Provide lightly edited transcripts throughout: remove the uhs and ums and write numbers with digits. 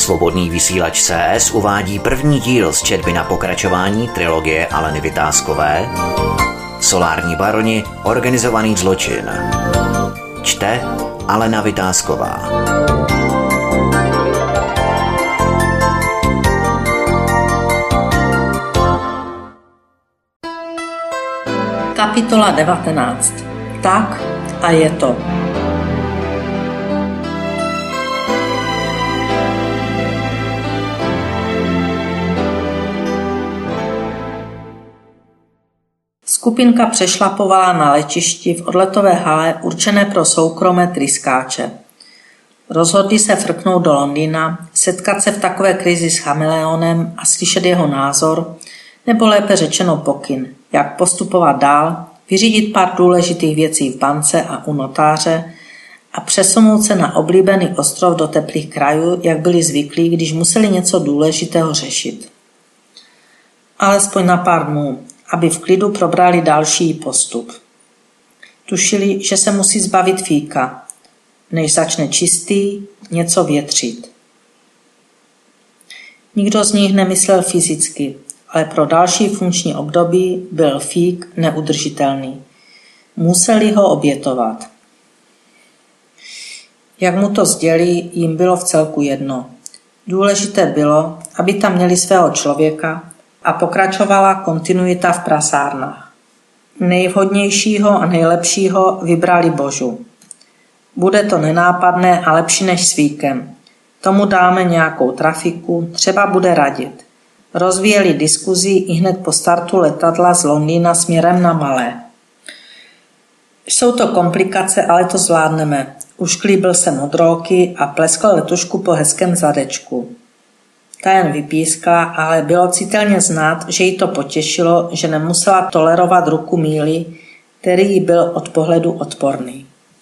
Svobodný vysílač CS uvádí první díl z četby na pokračování trilogie Aleny Vitáskové Solární baroni – organizovaný zločin. Čte Alena Vitásková. Kapitola 19. Tak a je to. Skupinka přešlapovala na letišti v odletové hale určené pro soukromé tryskáče. Rozhodli se frknout do Londýna, setkat se v takové krizi s chameleonem a slyšet jeho názor, nebo lépe řečeno pokyn, jak postupovat dál, vyřídit pár důležitých věcí v bance a u notáře a přesunout se na oblíbený ostrov do teplých krajů, jak byli zvyklí, když museli něco důležitého řešit. Alespoň na pár dnů, aby v klidu probrali další postup. Tušili, že se musí zbavit Fíka, než začne čistý něco větřit. Nikdo z nich nemyslel fyzicky, ale pro další funkční období byl Fík neudržitelný. Museli ho obětovat. Jak mu to sdělí, jim bylo vcelku jedno. Důležité bylo, aby tam měli svého člověka a pokračovala kontinuita v prasárnách. Nejvhodnějšího a nejlepšího vybrali Božu. Bude to nenápadné a lepší než s Fíkem. Tomu dáme nějakou trafiku, třeba bude radit. Rozvíjeli diskuzi ihned po startu letadla z Londýna směrem na Malé. Jsou to komplikace, ale to zvládneme. Ušklíbil jsem od Róky a pleskl letušku po hezkém zadečku. Ta jen vypískla, ale bylo citelně znát, že jí to potěšilo, že nemusela tolerovat ruku Míly, který jí byl od pohledu odporný.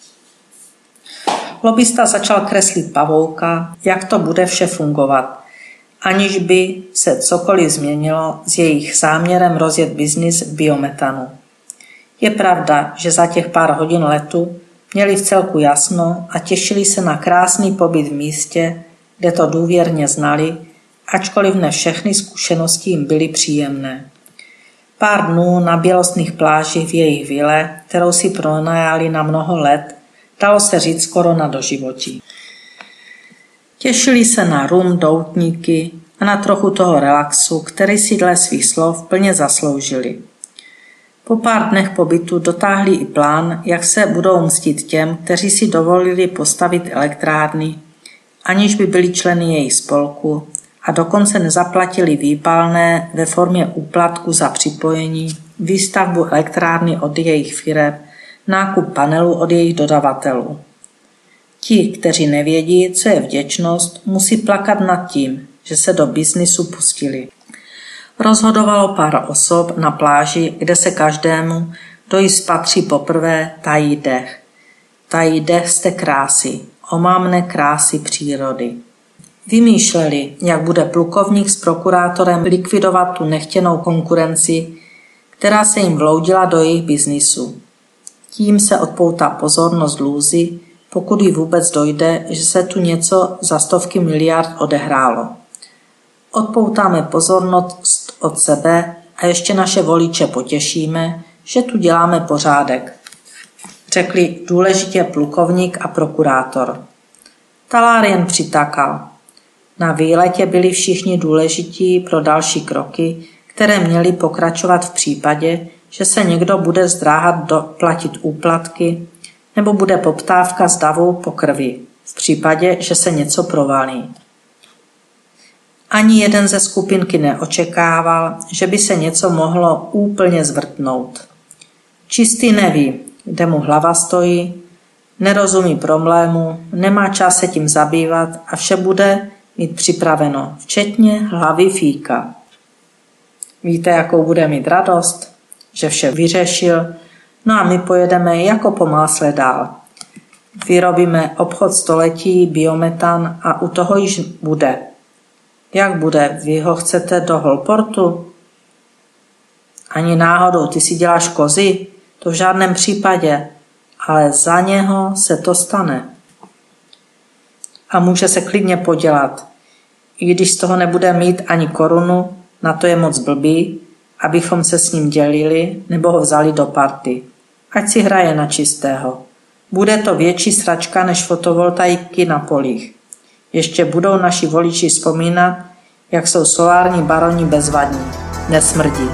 Lobista začal kreslit pavouka, jak to bude vše fungovat, aniž by se cokoliv změnilo s jejich záměrem rozjet biznis v biometanu. Je pravda, že za těch pár hodin letu měli vcelku jasno a těšili se na krásný pobyt v místě, kde to důvěrně znali, ačkoliv ne všechny zkušenosti jim byly příjemné. Pár dnů na bělostných plážích v jejich vile, kterou si pronajali na mnoho let, dalo se říct skoro na doživotí. Těšili se na rum, doutníky a na trochu toho relaxu, který si dle svých slov plně zasloužili. Po pár dnech pobytu dotáhli i plán, jak se budou mstit těm, kteří si dovolili postavit elektrárny, aniž by byli členy jejich spolku, a dokonce nezaplatili výpalné ve formě úplatku za připojení, výstavbu elektrárny od jejich firem, nákup panelů od jejich dodavatelů. Ti, kteří nevědí, co je vděčnost, musí plakat nad tím, že se do biznisu pustili. Rozhodovalo pár osob na pláži, kde se každému, kdo ji spatří poprvé, tají dech. Tají dech z té krásy, omamné krásy přírody. Vymýšleli, jak bude plukovník s prokurátorem likvidovat tu nechtěnou konkurenci, která se jim vloudila do jejich biznisu. Tím se odpoutá pozornost lůzy, pokud jí vůbec dojde, že se tu něco za stovky miliard odehrálo. Odpoutáme pozornost od sebe a ještě naše voliče potěšíme, že tu děláme pořádek, řekli důležitě plukovník a prokurátor. Talár jen přitakal. Na výletě byli všichni důležití pro další kroky, které měly pokračovat v případě, že se někdo bude zdráhat doplatit úplatky nebo bude poptávka z davu po krvi, v případě, že se něco provalí. Ani jeden ze skupinky neočekával, že by se něco mohlo úplně zvrtnout. Čistý neví, kde mu hlava stojí, nerozumí problému, nemá čas se tím zabývat a vše bude mít připraveno, včetně hlavy Fíka. Víte, jakou bude mít radost? Že vše vyřešil, no a my pojedeme jako po másle dál. Vyrobíme obchod století, biometan a u toho již bude. Jak bude? Vy ho chcete do Holportu? Ani náhodou, ty si děláš kozy? To v žádném případě, ale za něho se to stane. A může se klidně podělat. I když z toho nebude mít ani korunu, na to je moc blbý, abychom se s ním dělili nebo ho vzali do party. Ať si hraje na čistého. Bude to větší sračka než fotovoltaiky na polích. Ještě budou naši voliči vzpomínat, jak jsou solární baroni bezvadní. Nesmrdí.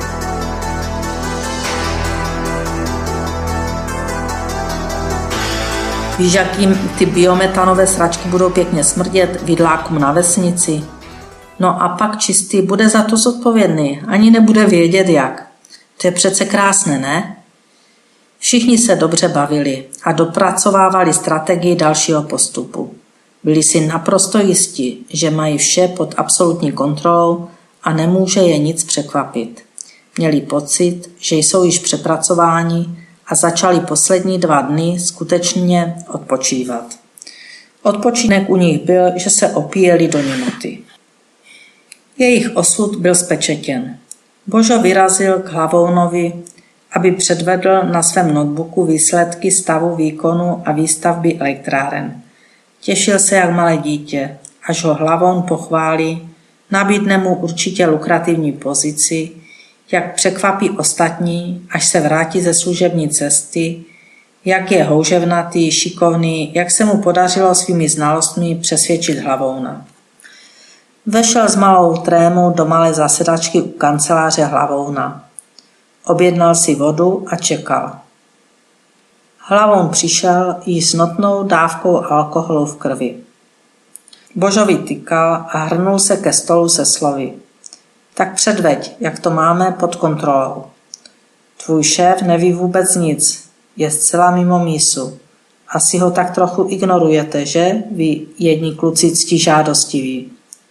Víš, jakým ty biometanové sračky budou pěkně smrdět vidlákům na vesnici? No a pak čistý bude za to zodpovědný, ani nebude vědět jak. To je přece krásné, ne? Všichni se dobře bavili a dopracovávali strategii dalšího postupu. Byli si naprosto jistí, že mají vše pod absolutní kontrolou a nemůže je nic překvapit. Měli pocit, že jsou již přepracováni a začali poslední 2 dny skutečně odpočívat. Odpočinek u nich byl, že se opíjeli do němoty. Jejich osud byl spečetěn. Božo vyrazil k Hlavounovi, aby předvedl na svém notebooku výsledky stavu výkonu a výstavby elektráren. Těšil se jak malé dítě, až ho Hlavoun pochválí, nabídne mu určitě lukrativní pozici, jak překvapí ostatní, až se vrátí ze služební cesty, jak je houževnatý, šikovný, jak se mu podařilo svými znalostmi přesvědčit Hlavouna. Vešel s malou trémou do malé zasedačky u kanceláře Hlavouna. Objednal si vodu a čekal. Hlavoun přišel jí s notnou dávkou alkoholu v krvi. Božovi tykal a hrnul se ke stolu se slovy. Tak předveď, jak to máme pod kontrolou. Tvůj šéf neví vůbec nic, je zcela mimo mísu. Asi ho tak trochu ignorujete, že? Vy jedni kluci ctižádostiví.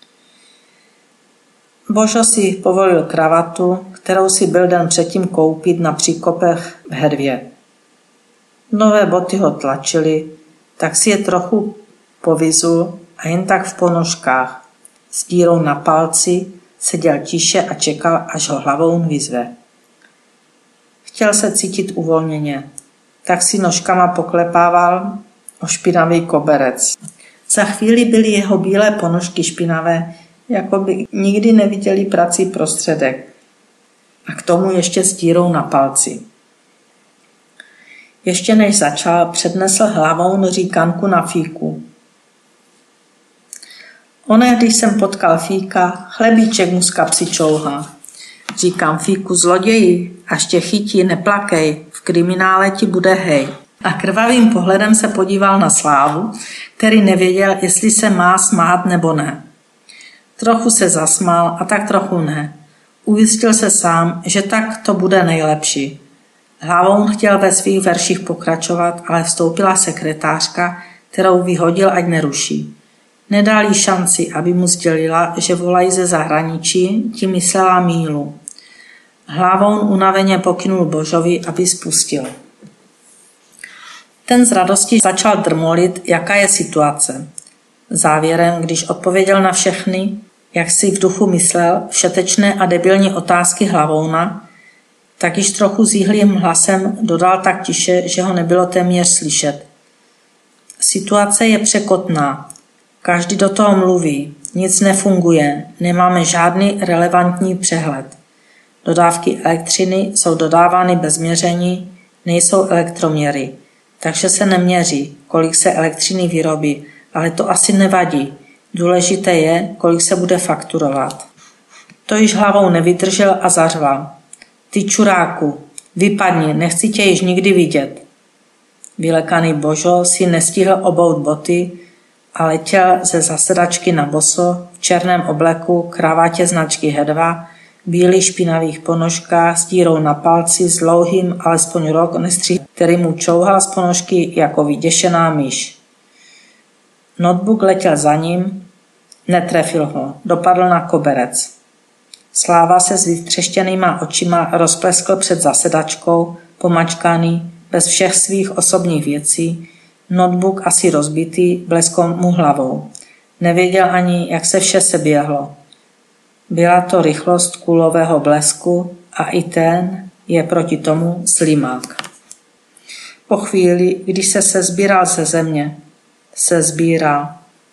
Božo si povolil kravatu, kterou si byl den předtím koupit na příkopech v Hervě. Nové boty ho tlačily, tak si je trochu povyzul a jen tak v ponožkách. S dírou na palci seděl tiše a čekal, až ho Hlavoun vyzve. Chtěl se cítit uvolněně, tak si nožkama poklepával o špinavý koberec. Za chvíli byly jeho bílé ponožky špinavé, jako by nikdy neviděli prací prostředek. A k tomu ještě s dírou na palci. Ještě než začal, přednesl Hlavoun říkanku na fíku. Když jsem potkal Fíka, chlebíček mu z kapsy čouhá. Říkám Fíku, zloději, až tě chytí, neplakej, v kriminále ti bude hej. A krvavým pohledem se podíval na Slávu, který nevěděl, jestli se má smát nebo ne. Trochu se zasmál a tak trochu ne. Ujistil se sám, že tak to bude nejlepší. Hlavoun chtěl ve svých verších pokračovat, ale vstoupila sekretářka, kterou vyhodil, ať neruší. Nedal jí šanci, aby mu sdělila, že volají ze zahraničí, tím myslela Mílu. Hlavoun unaveně pokynul Božovi, aby spustil. Ten z radosti začal drmolit, jaká je situace. Závěrem, když odpověděl na všechny, jak si v duchu myslel, všetečné a debilní otázky Hlavouna, tak již trochu zíhlým hlasem dodal tak tiše, že ho nebylo téměř slyšet. Situace je překotná. Každý do toho mluví. Nic nefunguje. Nemáme žádný relevantní přehled. Dodávky elektřiny jsou dodávány bez měření, nejsou elektroměry. Takže se neměří, kolik se elektřiny vyrobí, ale to asi nevadí. Důležité je, kolik se bude fakturovat. To již hlavou nevydržel a zařval. Ty čuráku, vypadni, nechci tě již nikdy vidět. Vylekaný Božo si nestihl obout boty a letěl ze zasedačky na boso v černém obleku, kravatě značky Hedva, bílých špinavých ponožkách s dírou na palci s dlouhým, alespoň rok nestří, který mu čouhal z ponožky jako vyděšená myš. Notebook letěl za ním, netrefil ho, dopadl na koberec. Sláva se s vytřeštěnýma očima rozpleskl před zasedačkou, pomačkaný, bez všech svých osobních věcí, notebook asi rozbitý, bleskl mu hlavou. Nevěděl ani, jak se vše seběhlo. Byla to rychlost kulového blesku a i ten je proti tomu slimák. Po chvíli, když se sezbíral ze země,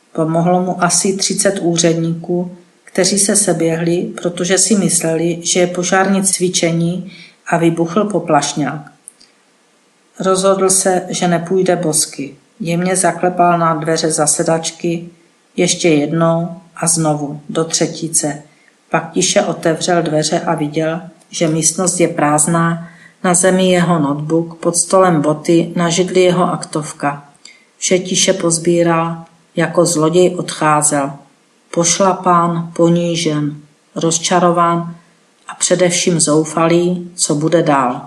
Pomohlo mu asi 30 úředníků, kteří se seběhli, protože si mysleli, že je požární cvičení a vybuchl poplašňák. Rozhodl se, že nepůjde bosky. Jemně zaklepal na dveře zasedačky, ještě jednou a znovu, do třetice. Pak tiše otevřel dveře a viděl, že místnost je prázdná, na zemi jeho notebook, pod stolem boty, na židli jeho aktovka. Vše tiše pozbíral, jako zloděj odcházel. Pošlapán, ponížen, rozčarován a především zoufalý, co bude dál.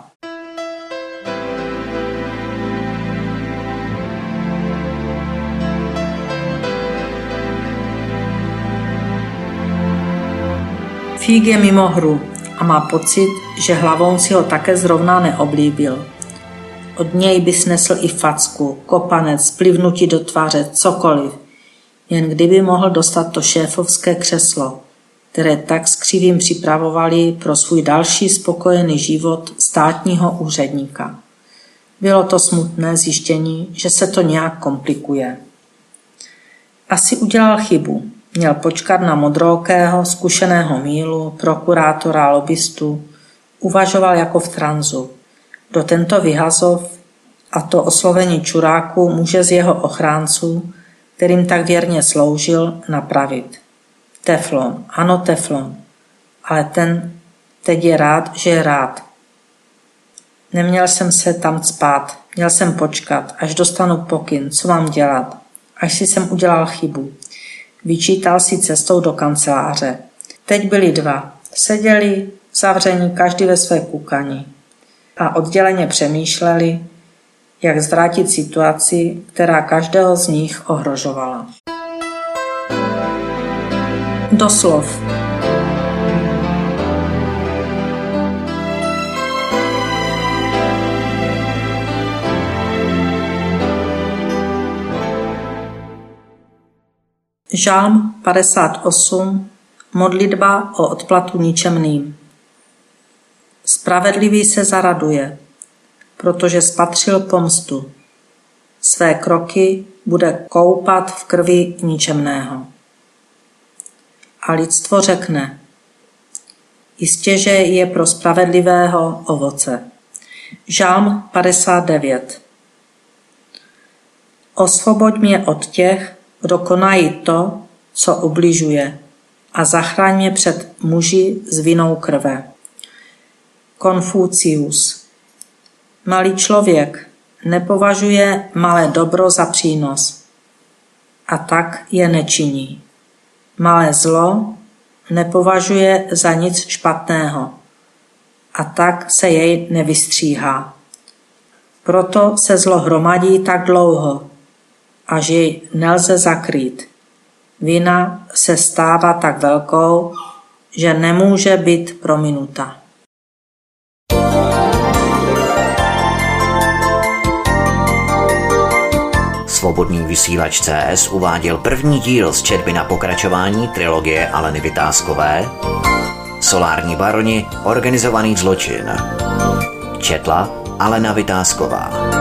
Fík je mimo hru a má pocit, že hlavou si ho také zrovna neoblíbil. Od něj by snesl i facku, kopanec, plivnutí do tváře, cokoliv. Jen kdyby mohl dostat to šéfovské křeslo, které tak s křivým připravovali pro svůj další spokojený život státního úředníka. Bylo to smutné zjištění, že se to nějak komplikuje. Asi udělal chybu. Měl počkat na modrookého, zkušeného mílu, prokurátora, lobbystu. Uvažoval jako v tranzu. Do tento vyhazov a to oslovení čuráku může z jeho ochránců, kterým tak věrně sloužil, napravit. Teflon, ano teflon, ale ten teď je rád, že je rád. Neměl jsem se tam cpát, měl jsem počkat, až dostanu pokyn, co mám dělat, až si jsem udělal chybu. Vyčítal si cestou do kanceláře. Teď byli dva. Seděli, zavření každý ve své kukani a odděleně přemýšleli, jak zvrátit situaci, která každého z nich ohrožovala. Doslov. Žálm 58. Modlitba o odplatu ničemným. Spravedlivý se zaraduje, protože spatřil pomstu. Své kroky bude koupat v krvi ničemného. A lidstvo řekne, jistěže je pro spravedlivého ovoce. Žálm 59. Osvoboď mě od těch, kdo konají to, co ubližuje, a zachraň mě před muži s vinou krve. Konfucius. Malý člověk nepovažuje malé dobro za přínos a tak je nečiní. Malé zlo nepovažuje za nic špatného a tak se jej nevystříhá. Proto se zlo hromadí tak dlouho, až jej nelze zakrýt. Vina se stává tak velkou, že nemůže být prominuta. Svobodný vysílač CS uváděl první díl z četby na pokračování trilogie Aleny Vitáskové Solární baroni, organizovaný zločin. Četla Alena Vitásková.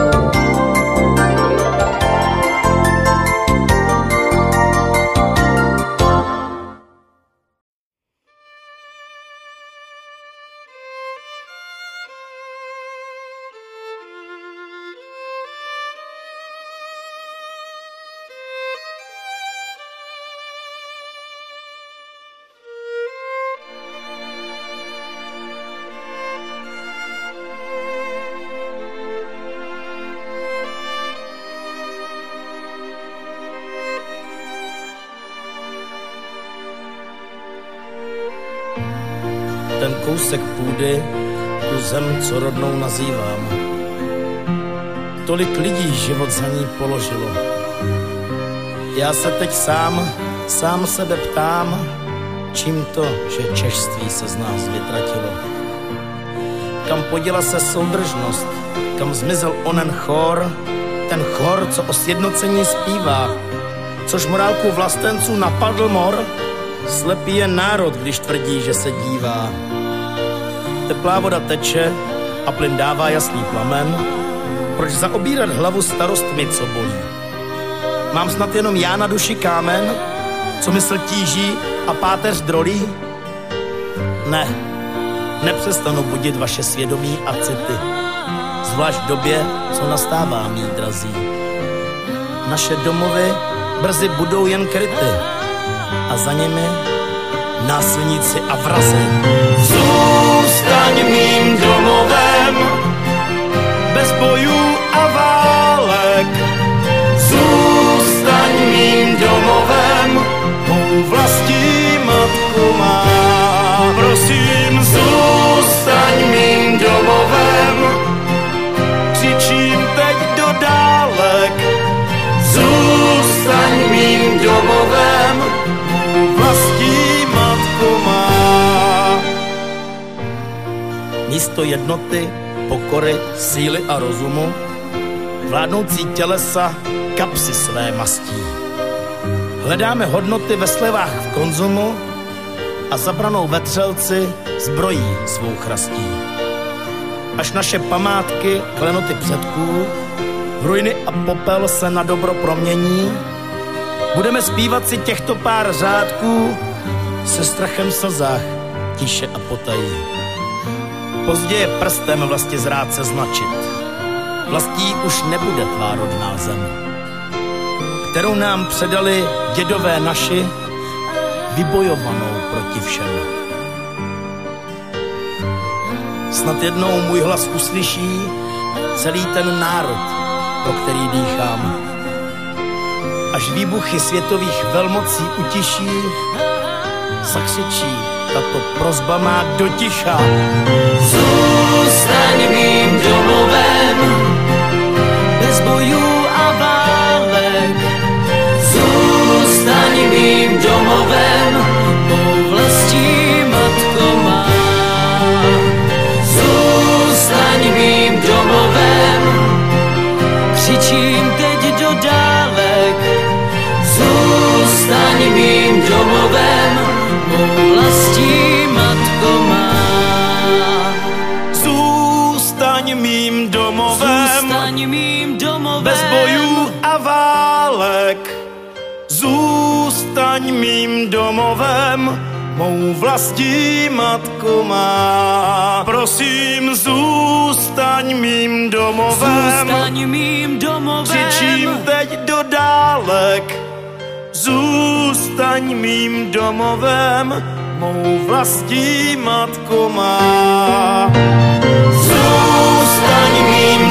Ten kousek půdy, tu zem, co rodnou nazývám. Tolik lidí život za ní položilo. Já se teď sám sebe ptám, čím to, že češství se z nás vytratilo. Kam poděla se soudržnost, kam zmizel onen chor, ten chor, co o sjednocení zpívá, což morálku vlastenců napadl mor. Slepý je národ, když tvrdí, že se dívá. Teplá voda teče a plyn dává jasný plamen. Proč zaobírat hlavu starostmi, co bolí? Mám snad jenom já na duši kámen, co mysl tíží a páteř drolí? Ne, nepřestanu budit vaše svědomí a city, zvlášť v době, co nastává, mí drazí. Naše domovy brzy budou jen kryty a za nimi násilníci a vrazi. Zůstaň mým domovem, bez bojů a válek. Zůstaň mým domovem, mou vlastní matku má. Prosím, zůstaň mým domovem, křičím teď do dálek. Zůstaň mým domovem, mou vlastní matku má. Místo jednoty, pokory, síly a rozumu, vládnoucí tělesa kapsy své mastí. Hledáme hodnoty ve slevách v konzumu a zabranou vetřelci zbrojí svou chrastí. Až naše památky, klenoty předků, v ruiny a popel se na dobro promění, budeme zpívat si těchto pár řádků se strachem v slzách, tiše a potají. Pozdě je prstem vlasti zrádce značit. Vlastí už nebude tvá rodná zem, kterou nám předali dědové naši, vybojovanou proti všem. Snad jednou můj hlas uslyší celý ten národ, pro který dýchám. Až výbuchy světových velmocí utiší, zakřičí tato prosba má do ticha. Zůstaň mým domovem, bez bojů a válek. Zůstaň mým domovem, mou vlastní matko má. Zůstaň mým domovem, křičím teď do dálek. Zůstaň mým domovem, mou vlastní matko má. Zůstaň mým domovem, zůstaň mým domovem, bez bojů a válek. Zůstaň mým domovem, mou vlastní matko má. Prosím, zůstaň mým domovem, zůstaň mým domovem, křičím teď do dálek. Zůstaň mým domovem, mou vlastní matko má. Zůstaň mým